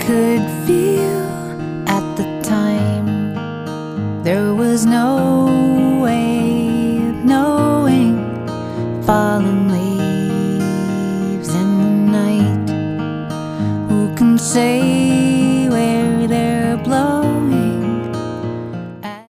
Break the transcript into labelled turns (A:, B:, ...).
A: could feel at the time. There was no way of knowing fallen leaves in the night. Who can say